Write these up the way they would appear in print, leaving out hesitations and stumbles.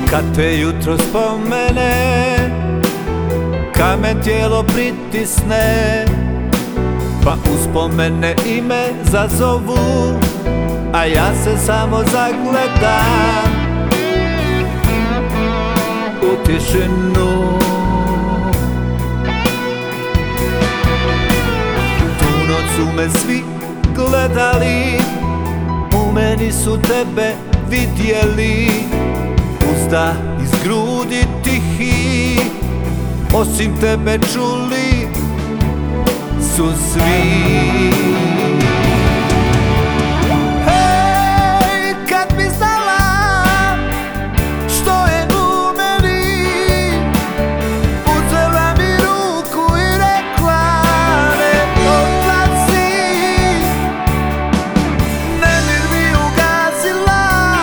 Kad te jutro spomene, kamen tijelo pritisne, pa uspomene ime zazovu, a ja se samo zagledam u tišinu. Tu noć su me svi gledali, u meni su tebe vidjeli. Uzdah iz grudi tihi, osim tebe čuli su svi. Hej, kad bi znala što je u meni, uzela mi ruku i rekla ne odlazi. Nemir bi ugasila,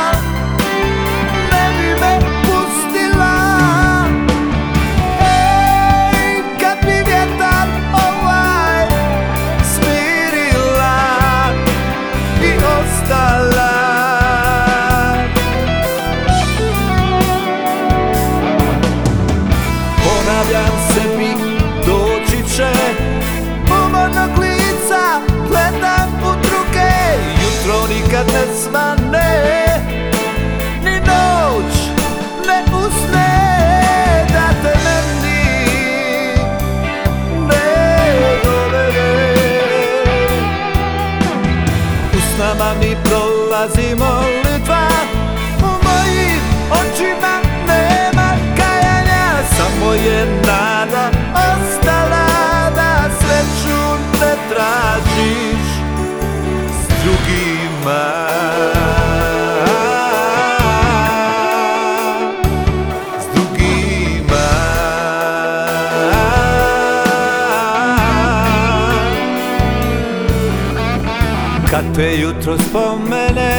ne bi me pustila. Hej, kad bi vjetar ovaj smirila i ostala. Ponavljam sebi, doći će, umornog lica gledam u druge. Jutro nikad ne svane, ni noć ne usne, da te meni ne dovede. U snama mi prolazi molitva, u mojim očima nema kajanja. Samo je nada ostala da sreću ne tražiš s drugima. S drugima. Kad te jutro spomene,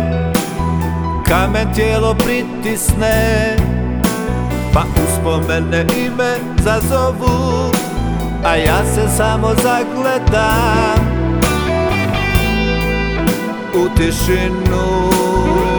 kamen tijelo pritisne, pa uspomene ime zazovu, a ja se samo zagledam u tišinu.